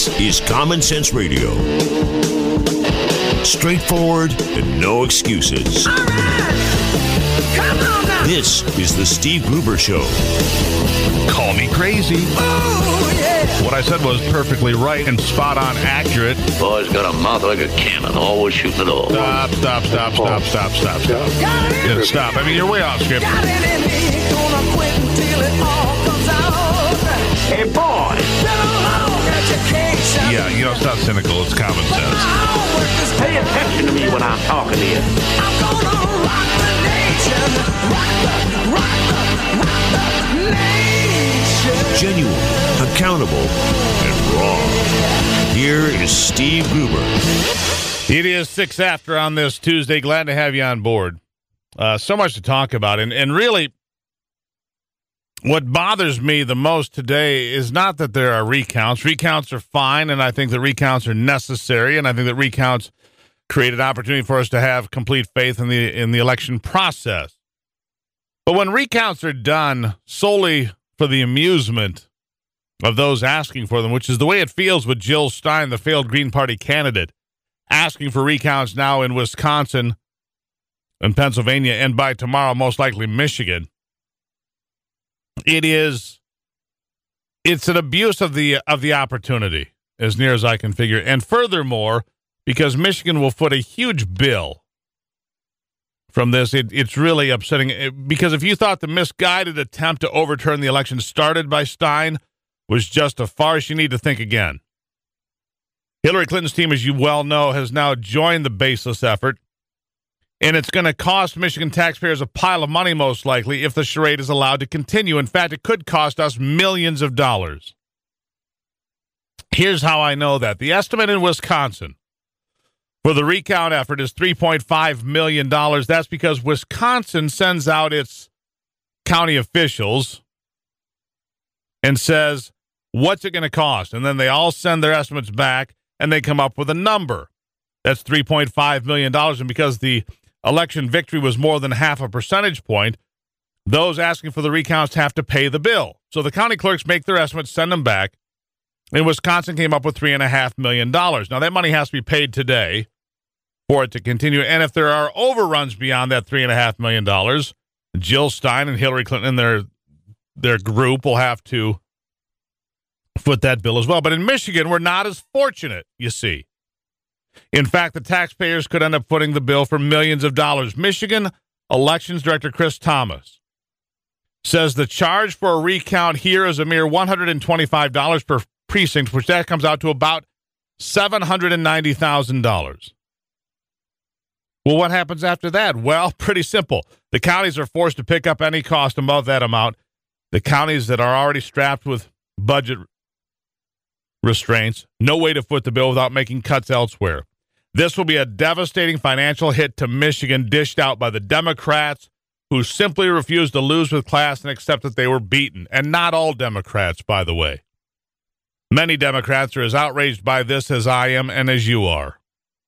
This is Common Sense Radio. Straightforward and no excuses. All right. Come on now. This is the Steve Gruber Show. Call me crazy. Oh, yeah. What I said was perfectly right and spot on accurate. Boy's got a mouth like a cannon, always shooting it all. Stop. Got it in Yeah, stop. I mean, you're way off script. Got it in me. Gonna quit until it all comes out. Hey, boy! Been a long education. Yeah, you know, it's not cynical. It's common My sense. homework is Pay attention to me when I'm talking to you. I'm gonna rock the nation. Rock the nation. Genuine, accountable, and raw. Here is Steve Gruber. It is 6 after on this Tuesday. Glad to have you on board. So much to talk about. And really, what bothers me the most today is not that there are recounts. Recounts are fine, and I think that recounts are necessary, and I think that recounts create an opportunity for us to have complete faith in the election process. But when recounts are done solely for the amusement of those asking for them, which is the way it feels with Jill Stein, the failed Green Party candidate, asking for recounts now in Wisconsin and Pennsylvania, and by tomorrow, most likely Michigan. It's an abuse of the opportunity, as near as I can figure. And furthermore, because Michigan will foot a huge bill from this, it's really upsetting. Because if you thought the misguided attempt to overturn the election started by Stein was just a farce, you need to think again. Hillary Clinton's team, as you well know, has now joined the baseless effort. And it's going to cost Michigan taxpayers a pile of money, most likely, if the charade is allowed to continue. In fact, it could cost us millions of dollars. Here's how I know that. The estimate in Wisconsin for the recount effort is $3.5 million. That's because Wisconsin sends out its county officials and says, what's it going to cost? And then they all send their estimates back, and they come up with a number. That's $3.5 million. And because the election victory was more than half a percentage point, those asking for the recounts have to pay the bill. So the county clerks make their estimates, send them back, and Wisconsin came up with $3.5 million. Now, that money has to be paid today for it to continue. And if there are overruns beyond that $3.5 million, Jill Stein and Hillary Clinton and their group will have to foot that bill as well. But in Michigan, we're not as fortunate, you see. In fact, the taxpayers could end up footing the bill for millions of dollars. Michigan Elections Director Chris Thomas says the charge for a recount here is a mere $125 per precinct, which that comes out to about $790,000. Well, what happens after that? Well, pretty simple. The counties are forced to pick up any cost above that amount. The counties that are already strapped with budget restraints, no way to foot the bill without making cuts elsewhere. This will be a devastating financial hit to Michigan, dished out by the Democrats, who simply refused to lose with class and accept that they were beaten. And not all Democrats, by the way. Many Democrats are as outraged by this as I am and as you are.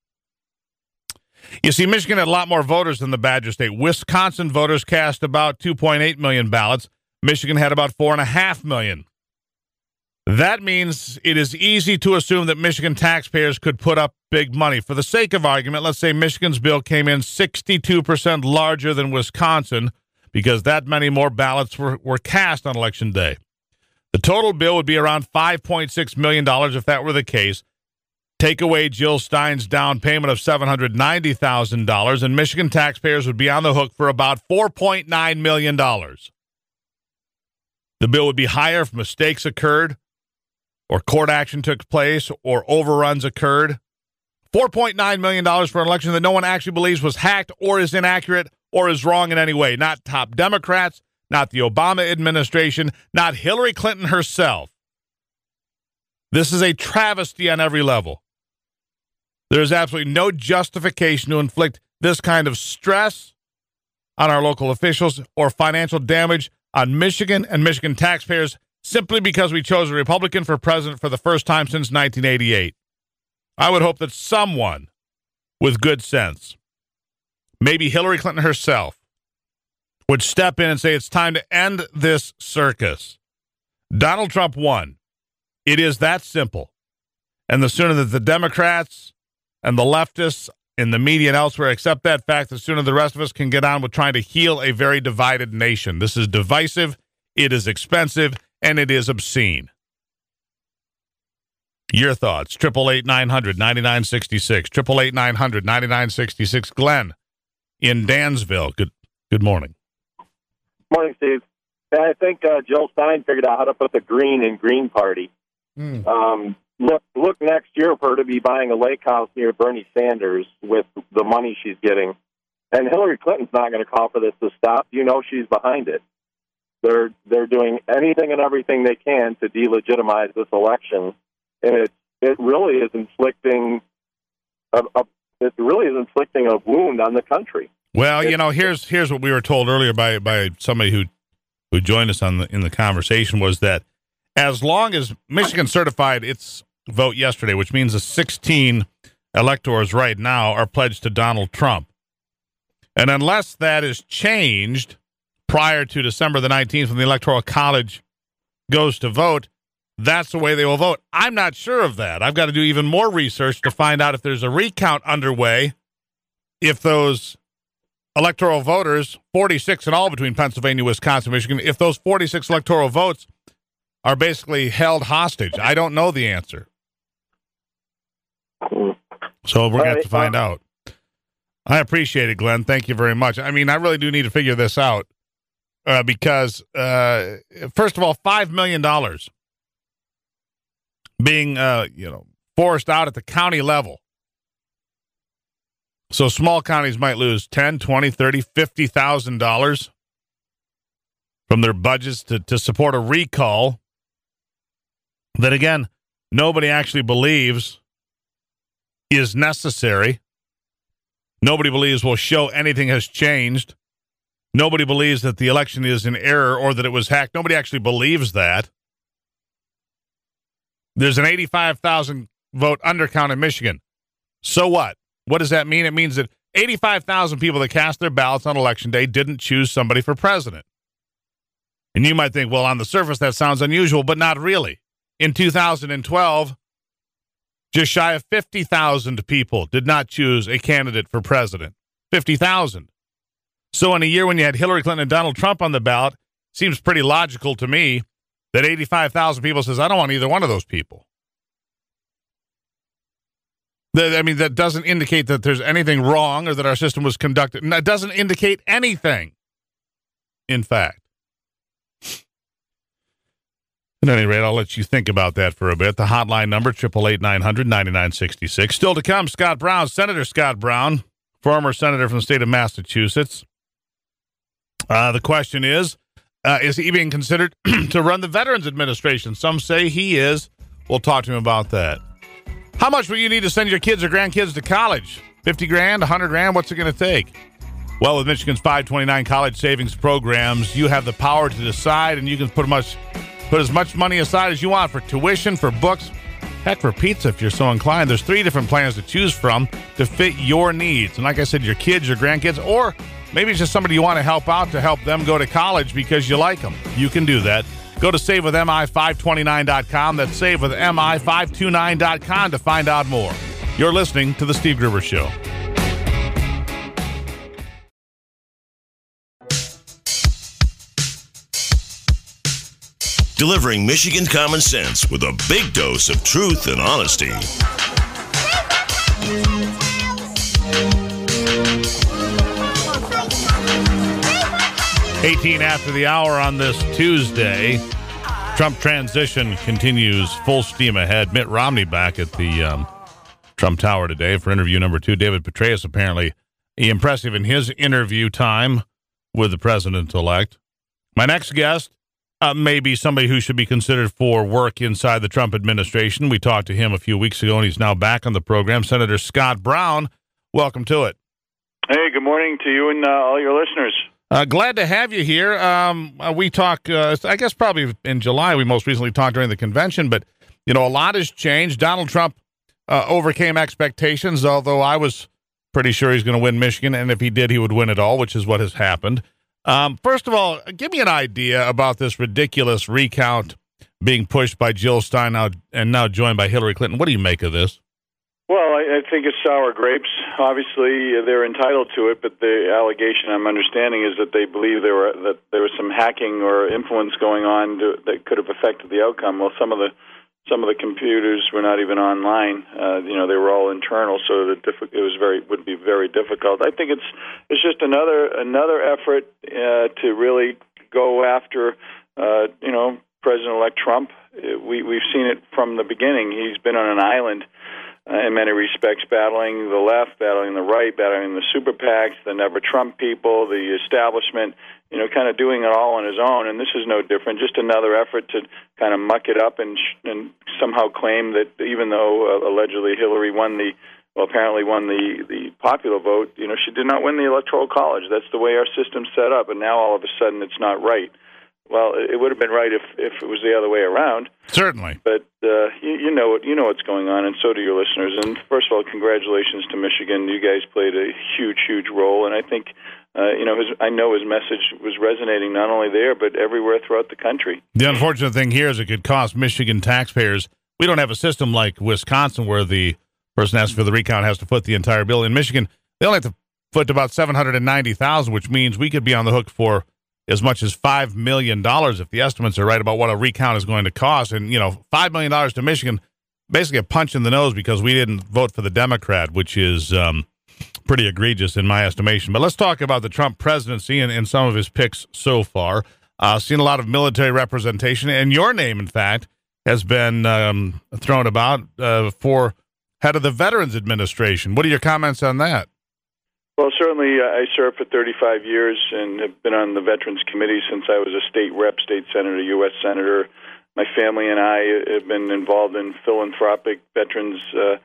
You see, Michigan had a lot more voters than the Badger State. Wisconsin voters cast about 2.8 million ballots. Michigan had about 4.5 million. That means it is easy to assume that Michigan taxpayers could put up big money. For the sake of argument, let's say Michigan's bill came in 62% larger than Wisconsin because that many more ballots were cast on Election Day. The total bill would be around $5.6 million if that were the case. Take away Jill Stein's down payment of $790,000, and Michigan taxpayers would be on the hook for about $4.9 million. The bill would be higher if mistakes occurred, or court action took place, or overruns occurred. $4.9 million for an election that no one actually believes was hacked or is inaccurate or is wrong in any way. Not top Democrats, not the Obama administration, not Hillary Clinton herself. This is a travesty on every level. There is absolutely no justification to inflict this kind of stress on our local officials or financial damage on Michigan and Michigan taxpayers simply because we chose a Republican for president for the first time since 1988. I would hope that someone with good sense, maybe Hillary Clinton herself, would step in and say it's time to end this circus. Donald Trump won. It is that simple. And the sooner that the Democrats and the leftists in the media and elsewhere accept that fact, the sooner the rest of us can get on with trying to heal a very divided nation. This is divisive, it is expensive, and it is obscene. Your thoughts, 888-900-9966, 888-900-9966. Glenn in Dansville, good morning. Morning, Steve. I think Jill Stein figured out how to put the green in Green Party. Look next year for her to be buying a lake house near Bernie Sanders with the money she's getting. And Hillary Clinton's not going to call for this to stop. You know she's behind it. They're doing anything and everything they can to delegitimize this election, and it really is inflicting a wound on the country. Well, here's what we were told earlier by somebody who joined us in the conversation, was that as long as Michigan certified its vote yesterday, which means the 16 electors right now are pledged to Donald Trump, and unless that is changed prior to December the 19th when the Electoral College goes to vote, that's the way they will vote. I'm not sure of that. I've got to do even more research to find out if there's a recount underway, if those electoral voters, 46 in all between Pennsylvania, Wisconsin, Michigan, if those 46 electoral votes are basically held hostage. I don't know the answer. So we're going to have to find out. I appreciate it, Glenn. Thank you very much. I mean, I really do need to figure this out because, first of all, $5 million being, forced out at the county level. So small counties might lose $10,000, $20,000, $30,000, $50,000 from their budgets to support a recall that, again, nobody actually believes is necessary. Nobody believes will show anything has changed. Nobody believes that the election is in error or that it was hacked. Nobody actually believes that. There's an 85,000 vote undercount in Michigan. So what? What does that mean? It means that 85,000 people that cast their ballots on Election Day didn't choose somebody for president. And you might think, well, on the surface, that sounds unusual, but not really. In 2012, just shy of 50,000 people did not choose a candidate for president. 50,000. So in a year when you had Hillary Clinton and Donald Trump on the ballot, seems pretty logical to me that 85,000 people says, I don't want either one of those people. That doesn't indicate that there's anything wrong or that our system was conducted. That doesn't indicate anything, in fact. At any rate, I'll let you think about that for a bit. The hotline number, 888-900-9966. Still to come, Scott Brown, Senator Scott Brown, former senator from the state of Massachusetts. The question is he being considered to run the Veterans Administration? Some say he is. We'll talk to him about that. How much will you need to send your kids or grandkids to college? 50 grand, 100 grand? What's it going to take? Well, with Michigan's 529 college savings programs, you have the power to decide, and you can put as much money aside as you want for tuition, for books, heck, for pizza if you're so inclined. There's 3 different plans to choose from to fit your needs. And like I said, your kids, your grandkids, or maybe it's just somebody you want to help out to help them go to college because you like them. You can do that. Go to SaveWithMI529.com. That's SaveWithMI529.com to find out more. You're listening to The Steve Gruber Show. Delivering Michigan common sense with a big dose of truth and honesty. 18 after the hour on this Tuesday. Trump transition continues full steam ahead. Mitt Romney back at the Trump Tower today for interview number 2. David Petraeus apparently impressive in his interview time with the president-elect. My next guest may be somebody who should be considered for work inside the Trump administration. We talked to him a few weeks ago, and he's now back on the program. Senator Scott Brown, welcome to it. Hey, good morning to you and all your listeners. Glad to have you here. We talk, I guess probably in July, we most recently talked during the convention, but, a lot has changed. Donald Trump overcame expectations, although I was pretty sure he's going to win Michigan, and if he did, he would win it all, which is what has happened. First of all, give me an idea about this ridiculous recount being pushed by Jill Stein now joined by Hillary Clinton. What do you make of this? Well, I think it's sour grapes. Obviously, they're entitled to it, but the allegation I'm understanding is that they believe there was some hacking or influence going on that could have affected the outcome. Well, some of the computers were not even online. They were all internal, so would be very difficult. I think it's just another effort to really go after President-elect Trump. We've seen it from the beginning. He's been on an island in many respects, battling the left, battling the right, battling the super PACs, the Never Trump people, the establishment, kind of doing it all on his own. And this is no different, just another effort to kind of muck it up and somehow claim that even though allegedly Hillary apparently won the popular vote, she did not win the Electoral College. That's the way our system's set up, and now all of a sudden it's not right. Well, it would have been right if it was the other way around. Certainly. But you know what's going on, and so do your listeners. And first of all, congratulations to Michigan. You guys played a huge role, and I think I know his message was resonating not only there but everywhere throughout the country. The unfortunate thing here is it could cost Michigan taxpayers. We don't have a system like Wisconsin where the person asking for the recount has to foot the entire bill. In Michigan, they only have to foot about $790,000, which means we could be on the hook for as much as $5 million if the estimates are right about what a recount is going to cost. And, $5 million to Michigan, basically a punch in the nose because we didn't vote for the Democrat, which is pretty egregious in my estimation. But let's talk about the Trump presidency and some of his picks so far. Seen a lot of military representation, and your name, in fact, has been thrown about for head of the Veterans Administration. What are your comments on that? Well, certainly I served for 35 years and have been on the Veterans Committee since I was a state rep, state senator, U.S. senator. My family and I have been involved in philanthropic veterans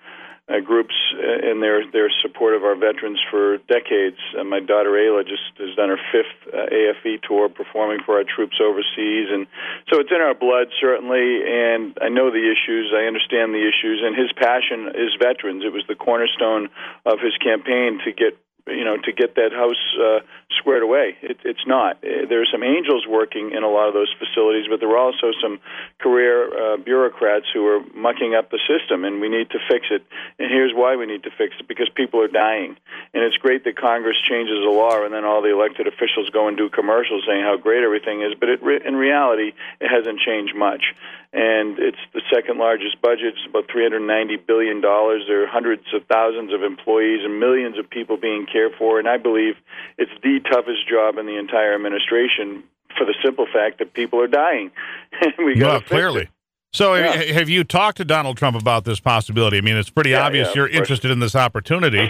groups in their support of our veterans for decades. My daughter Ayla just has done her 5th AFE tour performing for our troops overseas. And so it's in our blood, certainly, and I know the issues. I understand the issues, and his passion is veterans. It was the cornerstone of his campaign to get that house squared away. It's not. There are some angels working in a lot of those facilities, but there are also some career bureaucrats who are mucking up the system, and we need to fix it. And here's why we need to fix it, because people are dying. And it's great that Congress changes the law, and then all the elected officials go and do commercials saying how great everything is, but in reality, it hasn't changed much. And it's the second largest budget. It's about $390 billion. There are hundreds of thousands of employees and millions of people being cared for. And I believe it's the toughest job in the entire administration for the simple fact that people are dying. We got to clearly. fix it. So have you talked to Donald Trump about this possibility? I mean, it's pretty obvious you're interested in this opportunity.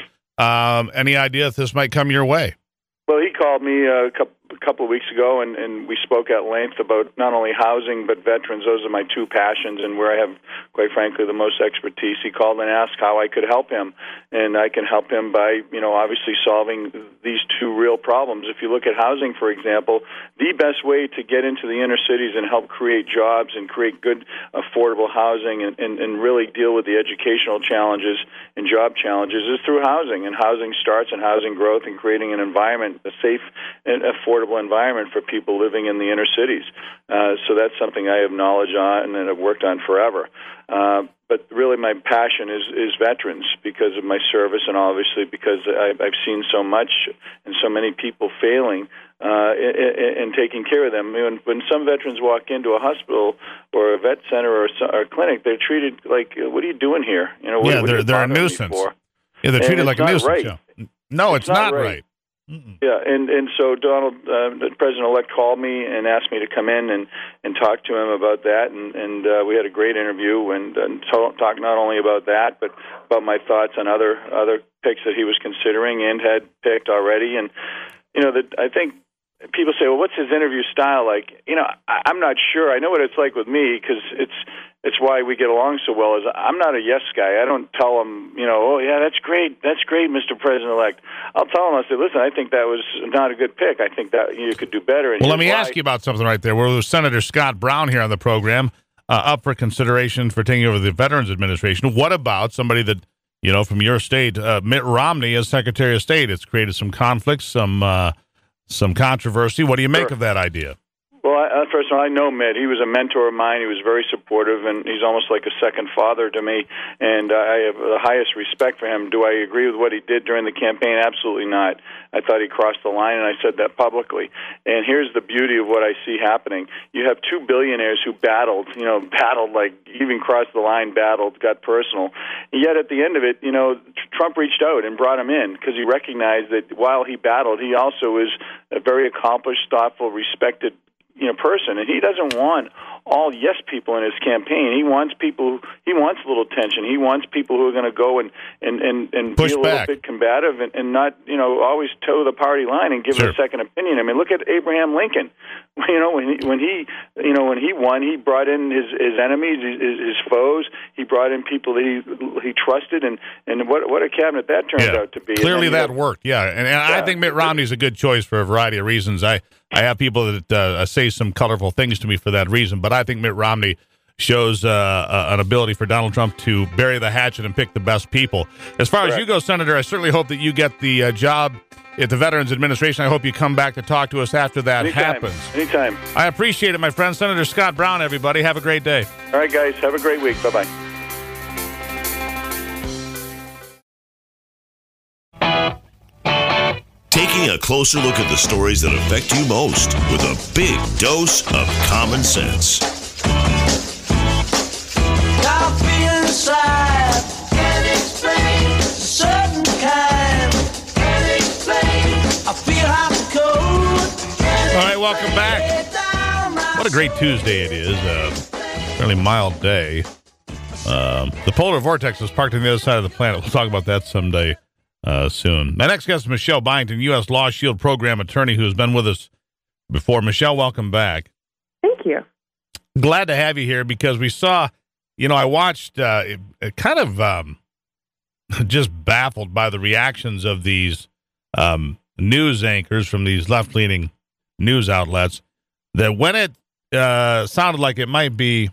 Any idea if this might come your way? Well, he called me a couple of weeks ago, and we spoke at length about not only housing but veterans. Those are my two passions and where I have, quite frankly, the most expertise. He called and asked how I could help him, and I can help him by, obviously solving these two real problems. If you look at housing, for example, the best way to get into the inner cities and help create jobs and create good, affordable housing and really deal with the educational challenges and job challenges is through housing. And housing starts in housing growth and creating an environment, a safe and affordable environment for people living in the inner cities. So that's something I have knowledge on and have worked on forever. But really my passion is veterans because of my service and obviously because I've seen so much and so many people failing in taking care of them. When some veterans walk into a hospital or a vet center or a clinic, they're treated like, what are you doing here? They're a nuisance. Yeah, they're treated like a nuisance. Right. Yeah. No, it's not right. Yeah, and so Donald, the President-elect, called me and asked me to come in and talk to him about that, and we had a great interview and talked not only about that, but about my thoughts on other picks that he was considering and had picked already. And, I think people say, well, what's his interview style like? I'm not sure. I know what it's like with me because it's why we get along so well. Is I'm not a yes guy. I don't tell him, oh yeah, that's great, Mr. President-elect. I'll tell him, I say, listen, I think that was not a good pick. I think that you could do better. And well, let me ask you about something right there. We're with Senator Scott Brown here on the program, up for consideration for taking over the Veterans Administration. What about somebody that, from your state, Mitt Romney as Secretary of State? It's created some conflicts, some controversy. What do you make of that idea? Well, first of all, I know Mitt. He was a mentor of mine. He was very supportive, and he's almost like a second father to me, and I have the highest respect for him. Do I agree with what he did during the campaign? Absolutely not. I thought he crossed the line, and I said that publicly. And here's the beauty of what I see happening. You have two billionaires who battled like even crossed the line, battled, got personal. And yet at the end of it, Trump reached out and brought him in because he recognized that while he battled, he also is a very accomplished, thoughtful, respected person, and he doesn't want all yes people in his campaign. He wants a little tension. He wants people who are going to go and push be a little bit combative and not always toe the party line and give a second opinion. I mean, look at Abraham Lincoln. When he won, he brought in his enemies, his foes. He brought in people that he trusted, and what a cabinet that turned out to be. Clearly, that worked. Yeah, and I think Mitt Romney's a good choice for a variety of reasons. I have people that say some colorful things to me for that reason, but I think Mitt Romney shows an ability for Donald Trump to bury the hatchet and pick the best people. As far as you go, Senator, I certainly hope that you get the job at the Veterans Administration. I hope you come back to talk to us after that happens. Anytime. I appreciate it, my friend. Senator Scott Brown, everybody. Have a great day. All right, guys. Have a great week. Bye-bye. Taking a closer look at the stories that affect you most with a big dose of common sense. I feel inside, can't explain, certain kind, can't explain. I feel hot and cold. All right, welcome back. What a great Tuesday it is. Fairly mild day. The polar vortex is parked on the other side of the planet. We'll talk about that someday soon. My next guest is Michelle Byington, U.S. Law Shield program attorney who has been with us before. Michelle, welcome back. Thank you. Glad to have you here because we saw, I watched kind of just baffled by the reactions of these news anchors from these left-leaning news outlets that when it sounded like it might be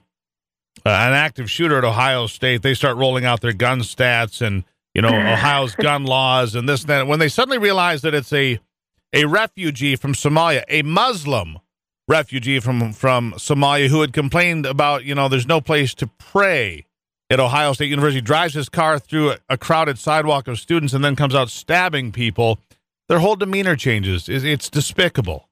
an active shooter at Ohio State, they start rolling out their gun stats and Ohio's gun laws and this and that. When they suddenly realize that it's a refugee from Somalia, a Muslim refugee from Somalia who had complained about, there's no place to pray at Ohio State University, drives his car through a crowded sidewalk of students and then comes out stabbing people, their whole demeanor changes. It's despicable.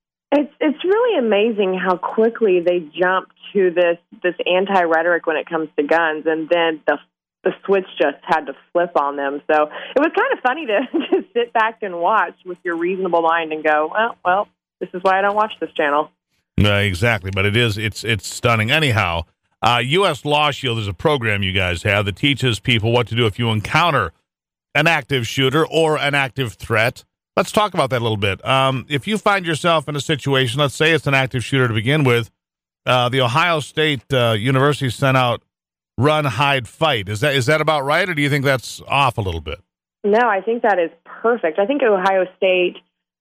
It's really amazing how quickly they jump to this anti-rhetoric when it comes to guns, and then the switch just had to flip on them. So it was kind of funny to sit back and watch with your reasonable mind and go, well, this is why I don't watch this channel. Exactly, but it's stunning. Anyhow, U.S. Law Shield is a program you guys have that teaches people what to do if you encounter an active shooter or an active threat. Let's talk about that a little bit. If you find yourself in a situation, let's say it's an active shooter to begin with, the Ohio State University sent out run, hide, fight. Is that about right, or do you think that's off a little bit? No, I think that is perfect. I think Ohio State,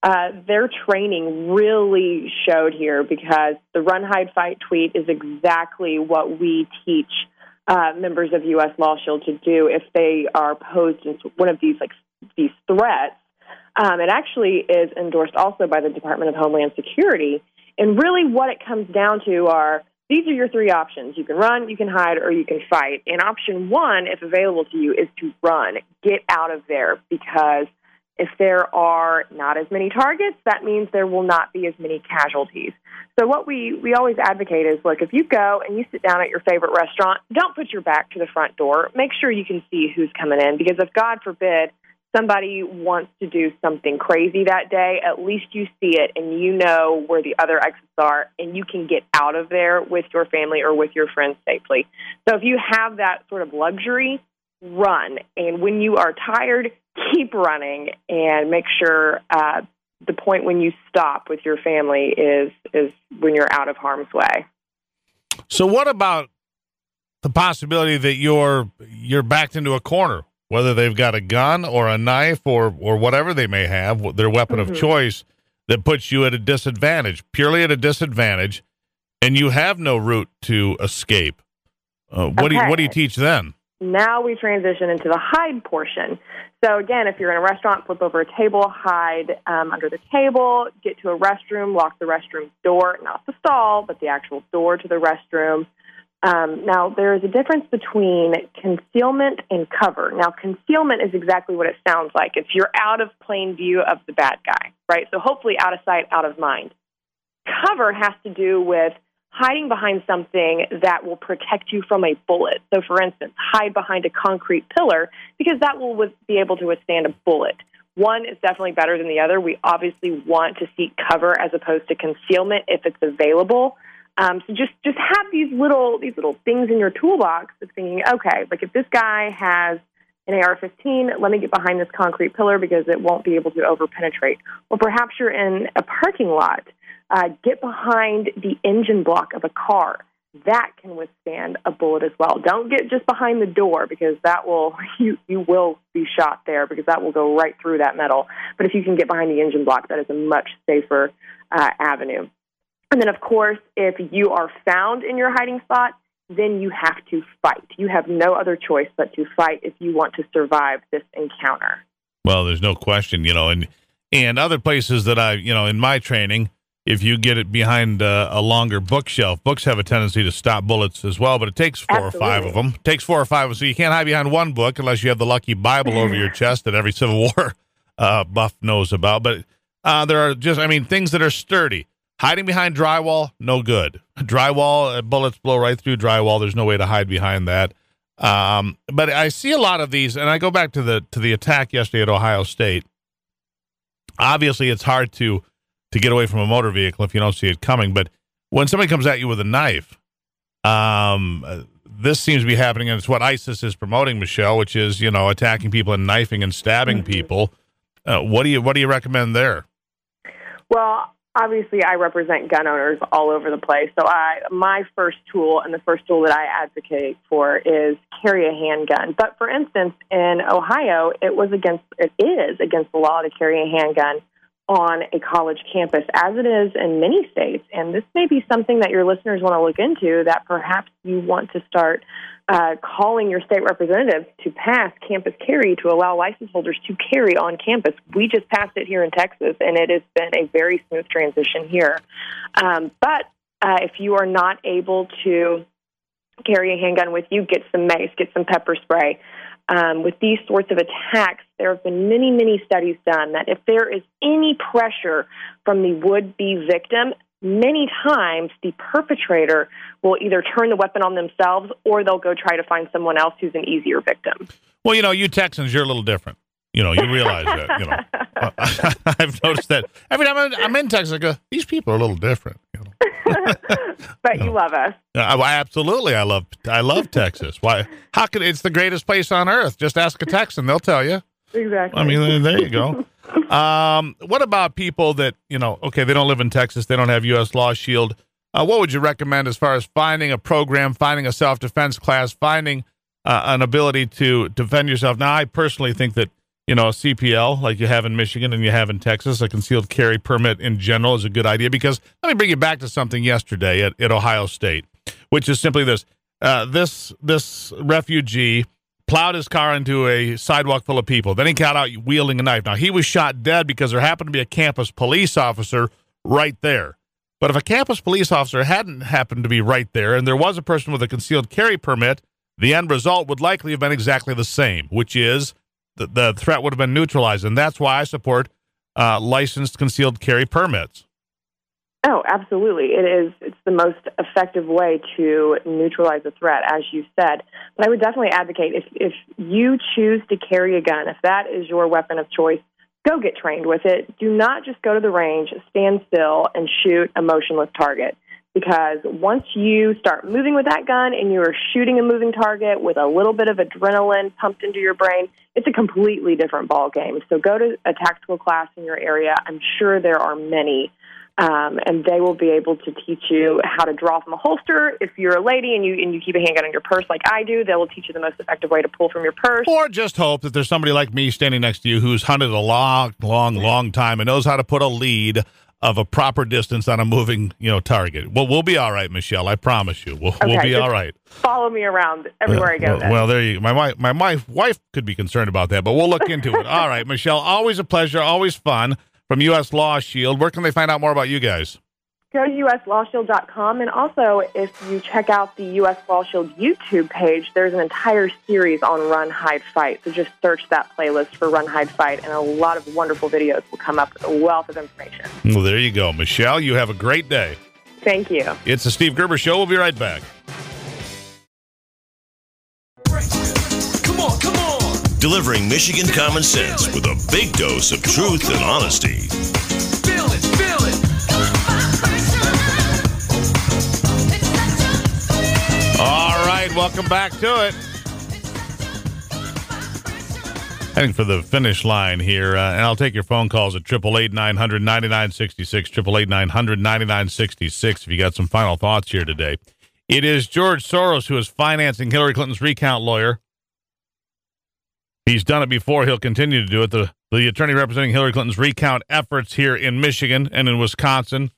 their training really showed here because the run, hide, fight tweet is exactly what we teach members of U.S. Law Shield to do if they are posed in one of these threats. It actually is endorsed also by the Department of Homeland Security. And really what it comes down to are, these are your three options. You can run, you can hide, or you can fight. And option one, if available to you, is to run. Get out of there, because if there are not as many targets, that means there will not be as many casualties. So what we always advocate is, look, if you go and you sit down at your favorite restaurant, don't put your back to the front door. Make sure you can see who's coming in, because if, God forbid, somebody wants to do something crazy that day, at least you see it and you know where the other exits are, and you can get out of there with your family or with your friends safely. So if you have that sort of luxury, run. And when you are tired, keep running, and make sure the point when you stop with your family is when you're out of harm's way. So what about the possibility that you're backed into a corner? Whether they've got a gun or a knife or whatever they may have, their weapon of choice, that puts you at a disadvantage, purely at a disadvantage, and you have no route to escape. What do you teach then? Now we transition into the hide portion. So again, if you're in a restaurant, flip over a table, hide under the table, get to a restroom, lock the restroom door, not the stall, but the actual door to the restroom. Now, there is a difference between concealment and cover. Now, concealment is exactly what it sounds like. It's you're out of plain view of the bad guy, right? So hopefully out of sight, out of mind. Cover has to do with hiding behind something that will protect you from a bullet. So, for instance, hide behind a concrete pillar because that will be able to withstand a bullet. One is definitely better than the other. We obviously want to seek cover as opposed to concealment if it's available. So just have these little things in your toolbox of thinking, okay, like if this guy has an AR-15, let me get behind this concrete pillar because it won't be able to over-penetrate. Or perhaps you're in a parking lot. Get behind the engine block of a car. That can withstand a bullet as well. Don't get just behind the door because that will you will be shot there because that will go right through that metal. But if you can get behind the engine block, that is a much safer avenue. And then, of course, if you are found in your hiding spot, then you have to fight. You have no other choice but to fight if you want to survive this encounter. Well, there's no question, and other places that in my training, if you get it behind a longer bookshelf, books have a tendency to stop bullets as well, but it takes four or five of them. It takes 4 or 5 of them, so you can't hide behind one book unless you have the lucky Bible over your chest that every Civil War buff knows about. But there are things that are sturdy. Hiding behind drywall, no good. Drywall, bullets blow right through drywall. There's no way to hide behind that. But I see a lot of these, and I go back to the attack yesterday at Ohio State. Obviously, it's hard to get away from a motor vehicle if you don't see it coming. But when somebody comes at you with a knife, this seems to be happening, and it's what ISIS is promoting, Michelle, which is attacking people and knifing and stabbing people. What do you recommend there? Well, obviously, I represent gun owners all over the place. So my first tool and the first tool that I advocate for is carry a handgun. But for instance, in Ohio, it is against the law to carry a handgun on a college campus, as it is in many states. And this may be something that your listeners want to look into, that perhaps you want to start calling your state representatives to pass campus carry to allow license holders to carry on campus. We just passed it here in Texas, and it has been a very smooth transition here. But if you are not able to carry a handgun with you, get some mace, get some pepper spray. With these sorts of attacks, there have been many, many studies done that if there is any pressure from the would-be victim, many times the perpetrator will either turn the weapon on themselves or they'll go try to find someone else who's an easier victim. Well, you Texans, you're a little different. You realize that. I've noticed that every time I'm in Texas, I go, these people are a little different. But you love us. Absolutely, I love Texas. Why? How could it's the greatest place on earth? Just ask a Texan; they'll tell you. Exactly. I mean, there you go. What about people that they don't live in Texas, they don't have U.S. Law Shield? What would you recommend as far as finding a program, finding a self-defense class, finding an ability to defend yourself? Now, I personally think that a CPL like you have in Michigan and you have in Texas, a concealed carry permit in general is a good idea, because let me bring you back to something yesterday at Ohio State, which is simply this. This refugee plowed his car into a sidewalk full of people. Then he got out wielding a knife. Now, he was shot dead because there happened to be a campus police officer right there. But if a campus police officer hadn't happened to be right there and there was a person with a concealed carry permit, the end result would likely have been exactly the same, which is the threat would have been neutralized. And that's why I support licensed concealed carry permits. Oh, absolutely. It's the most effective way to neutralize a threat, as you said. But I would definitely advocate if you choose to carry a gun, if that is your weapon of choice, go get trained with it. Do not just go to the range, stand still, and shoot a motionless target. Because once you start moving with that gun and you are shooting a moving target with a little bit of adrenaline pumped into your brain, it's a completely different ball game. So go to a tactical class in your area. I'm sure there are many. And they will be able to teach you how to draw from a holster. If you're a lady and you keep a handgun in your purse like I do, they will teach you the most effective way to pull from your purse. Or just hope that there's somebody like me standing next to you who's hunted a long, long, long time and knows how to put a lead of a proper distance on a moving, target. Well, we'll be all right, Michelle. I promise you. We'll be all right. Follow me around everywhere I go. Well, there you go. My wife could be concerned about that, but we'll look into it. All right, Michelle, always a pleasure, always fun. From U.S. Law Shield, where can they find out more about you guys? Go to uslawshield.com, and also if you check out the U.S. Law Shield YouTube page, there's an entire series on Run, Hide, Fight. So just search that playlist for Run, Hide, Fight, and a lot of wonderful videos will come up with a wealth of information. Well, there you go. Michelle, you have a great day. Thank you. It's the Steve Gerber Show. We'll be right back. Come on. Delivering Michigan common sense with a big dose of truth and honesty. Feel it. All right, welcome back to it. Heading for the finish line here, and I'll take your phone calls at 888-900-9966, 888-900-9966 if you got some final thoughts here today. It is George Soros who is financing Hillary Clinton's recount lawyer. He's done it before. He'll continue to do it. The attorney representing Hillary Clinton's recount efforts here in Michigan and in Wisconsin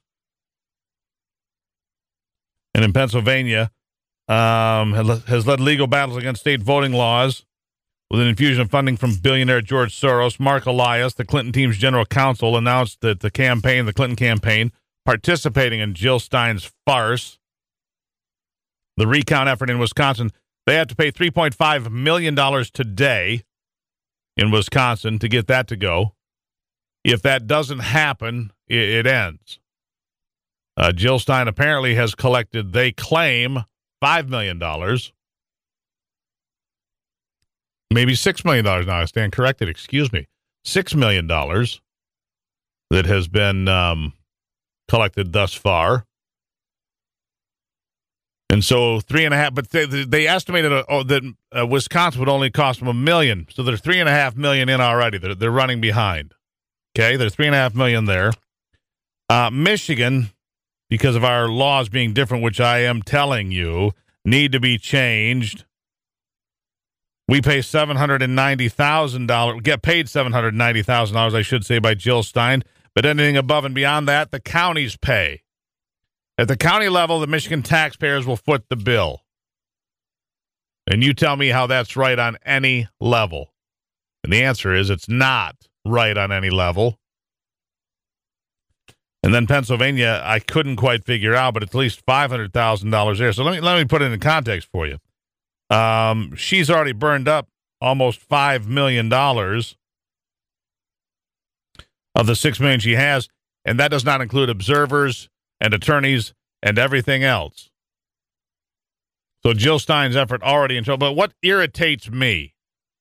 and in Pennsylvania has led legal battles against state voting laws with an infusion of funding from billionaire George Soros. Mark Elias, the Clinton team's general counsel, announced that the Clinton campaign, participating in Jill Stein's farce. The recount effort in Wisconsin, they have to pay $3.5 million today in Wisconsin to get that to go. If that doesn't happen, it ends. Jill Stein apparently has collected, they claim, $5 million. Maybe $6 million now. I stand corrected. Excuse me. $6 million that has been collected thus far. And so 3.5, but they estimated that Wisconsin would only cost them $1 million. So they're $3.5 million in already. They're running behind. Okay, they're $3.5 million there. Michigan, because of our laws being different, which I am telling you need to be changed. We pay $790,000. Get paid $790,000, I should say, by Jill Stein. But anything above and beyond that, the counties pay. At the county level, the Michigan taxpayers will foot the bill. And you tell me how that's right on any level. And the answer is it's not right on any level. And then Pennsylvania, I couldn't quite figure out, but it's at least $500,000 there. So let me put it in context for you. She's already burned up almost $5 million of the $6 million she has, and that does not include observers and attorneys and everything else. So Jill Stein's effort already in trouble. But what irritates me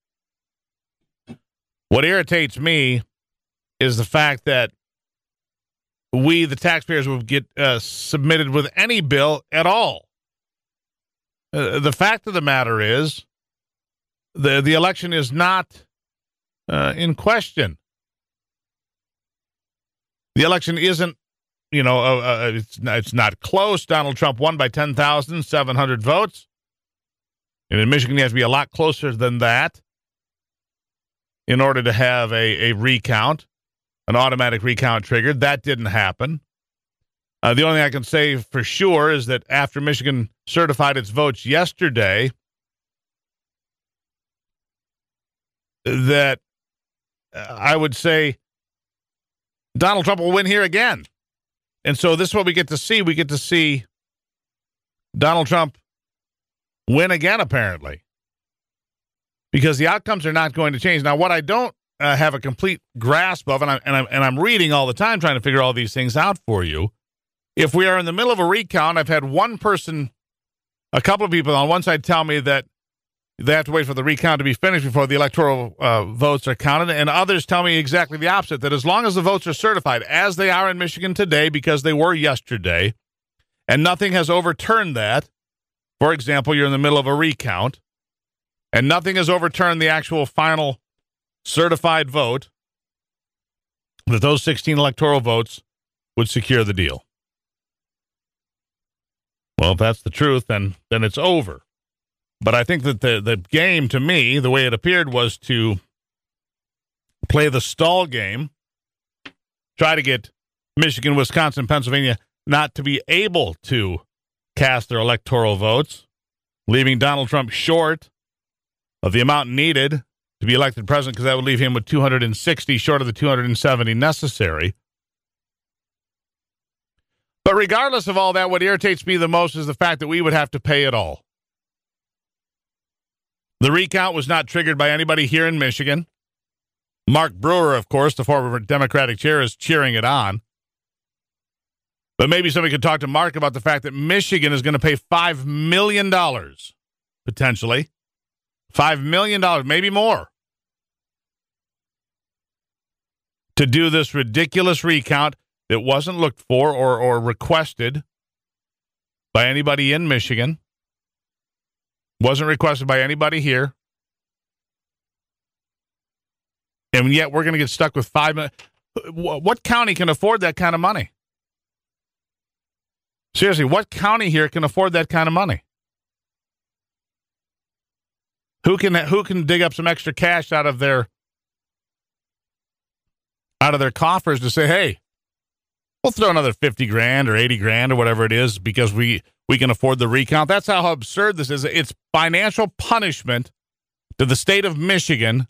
is the fact that we, the taxpayers, will get submitted with any bill at all. The fact of the matter is the election is not in question. The election isn't, it's not close. Donald Trump won by 10,700 votes. And in Michigan, you have to be a lot closer than that in order to have a recount, an automatic recount triggered. That didn't happen. The only thing I can say for sure is that after Michigan certified its votes yesterday, that I would say Donald Trump will win here again. And so this is what we get to see. We get to see Donald Trump win again, apparently, because the outcomes are not going to change. Now, what I don't have a complete grasp of, and I'm reading all the time trying to figure all these things out for you. If we are in the middle of a recount, I've had one person, a couple of people on one side tell me that they have to wait for the recount to be finished before the electoral votes are counted, and others tell me exactly the opposite, that as long as the votes are certified, as they are in Michigan today because they were yesterday, and nothing has overturned that, for example, you're in the middle of a recount, and nothing has overturned the actual final certified vote, that those 16 electoral votes would secure the deal. Well, if that's the truth, then it's over. But I think that the game, to me, the way it appeared, was to play the stall game, try to get Michigan, Wisconsin, Pennsylvania not to be able to cast their electoral votes, leaving Donald Trump short of the amount needed to be elected president, because that would leave him with 260 short of the 270 necessary. But regardless of all that, what irritates me the most is the fact that we would have to pay it all. The recount was not triggered by anybody here in Michigan. Mark Brewer, of course, the former Democratic chair, is cheering it on. But maybe somebody could talk to Mark about the fact that Michigan is going to pay $5 million, potentially. $5 million, maybe more, to do this ridiculous recount that wasn't looked for or requested by anybody in Michigan. Wasn't requested by anybody here. And yet we're going to get stuck with $5 million. What county can afford that kind of money? Seriously, what county here can afford that kind of money? Who can dig up some extra cash out of their coffers to say, hey, we'll throw another 50 grand or 80 grand or whatever it is because we can afford the recount? That's how absurd this is. It's financial punishment to the state of Michigan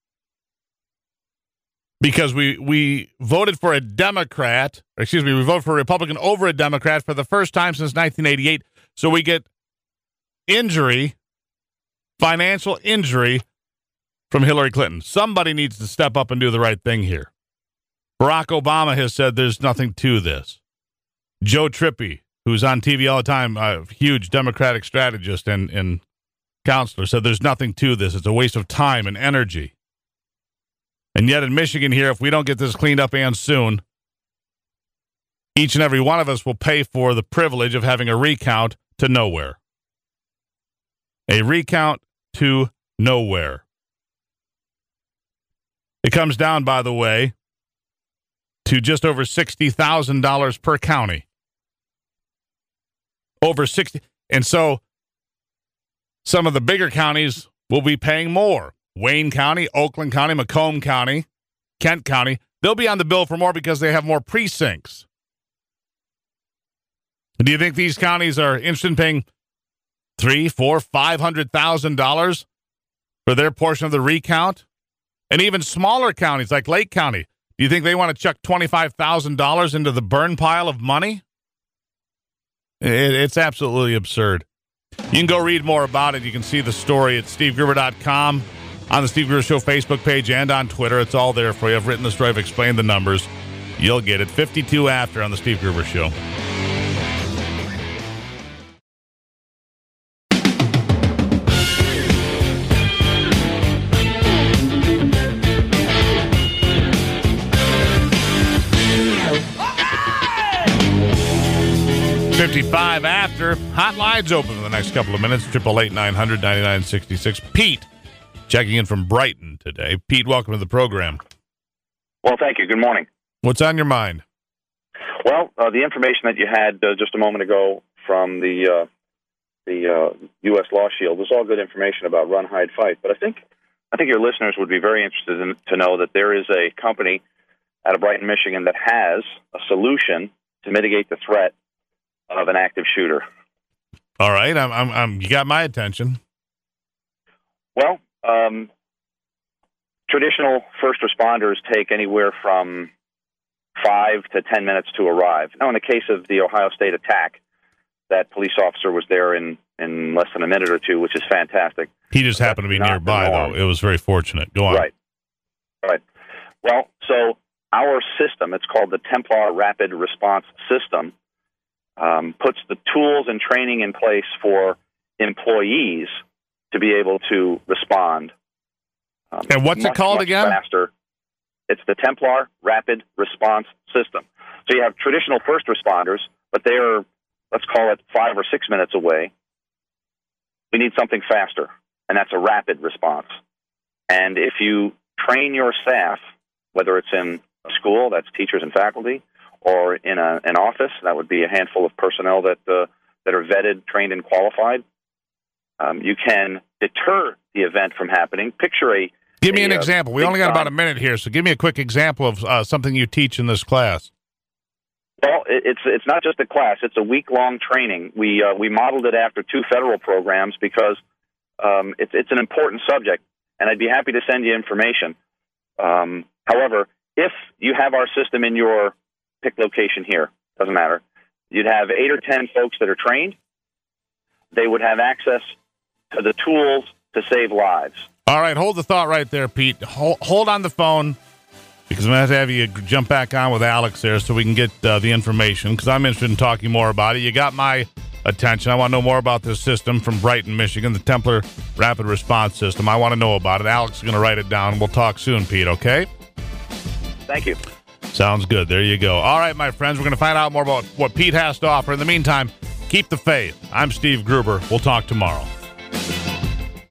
because we voted for a Democrat, we voted for a Republican over a Democrat for the first time since 1988. So we get financial injury from Hillary Clinton. Somebody needs to step up and do the right thing here. Barack Obama has said there's nothing to this. Joe Trippi, who's on TV all the time, a huge Democratic strategist and counselor, said there's nothing to this. It's a waste of time and energy. And yet in Michigan here, if we don't get this cleaned up and soon, each and every one of us will pay for the privilege of having a recount to nowhere. A recount to nowhere. It comes down, by the way, to just over $60,000 per county. Over 60. And so some of the bigger counties will be paying more. Wayne County, Oakland County, Macomb County, Kent County, they'll be on the bill for more because they have more precincts. Do you think these counties are interested in paying $300,000, $400,000, $500,000 for their portion of the recount? And even smaller counties like Lake County, do you think they want to chuck $25,000 into the burn pile of money? It's absolutely absurd. You can go read more about it. You can see the story at stevegruber.com, on the Steve Gruber Show Facebook page, and on Twitter. It's all there for you. I've written the story. I've explained the numbers. You'll get it. 52 after on the Steve Gruber Show. .55 after. Hotlines open in the next couple of minutes. 888-900-9966. Pete checking in from Brighton today. Pete, welcome to the program. Well, thank you. Good morning. What's on your mind? Well, the information that you had just a moment ago from the U.S. Law Shield was all good information about run, hide, fight. But I think your listeners would be very interested to know that there is a company out of Brighton, Michigan, that has a solution to mitigate the threat of an active shooter. All right, you got my attention. Well, traditional first responders take anywhere from 5 to 10 minutes to arrive. Now, in the case of the Ohio State attack, that police officer was there in less than a minute or two, which is fantastic. He just happened to be nearby, though. It was very fortunate. Go on. Right. Well, so our system, it's called the Templar Rapid Response System, puts the tools and training in place for employees to be able to respond. And what's it called again? Faster. It's the Templar Rapid Response System. So you have traditional first responders, but they're, let's call it 5 or 6 minutes away. We need something faster, and that's a rapid response. And if you train your staff, whether it's in a school, that's teachers and faculty, or in an office, that would be a handful of personnel that are vetted, trained, and qualified. You can deter the event from happening. Give me an example. We only got about a minute here, so give me a quick example of something you teach in this class. Well, it's not just a class; it's a week-long training. We modeled it after 2 federal programs because it's an important subject, and I'd be happy to send you information. However, if you have our system in your pick location here, doesn't matter, you'd have 8 or 10 folks that are trained. They would have access to the tools to save lives. All right, hold the thought right there, Pete. Hold on the phone, because I'm going to have you jump back on with Alex there so we can get the information, because I'm interested in talking more about it. You got my attention. I want to know more about this system from Brighton, Michigan, the Templar Rapid Response System. I want to know about it. Alex is going to write it down. We'll talk soon, Pete, okay? Thank you. Sounds good. There you go. All right, my friends, we're going to find out more about what Pete has to offer. In the meantime, keep the faith. I'm Steve Gruber. We'll talk tomorrow.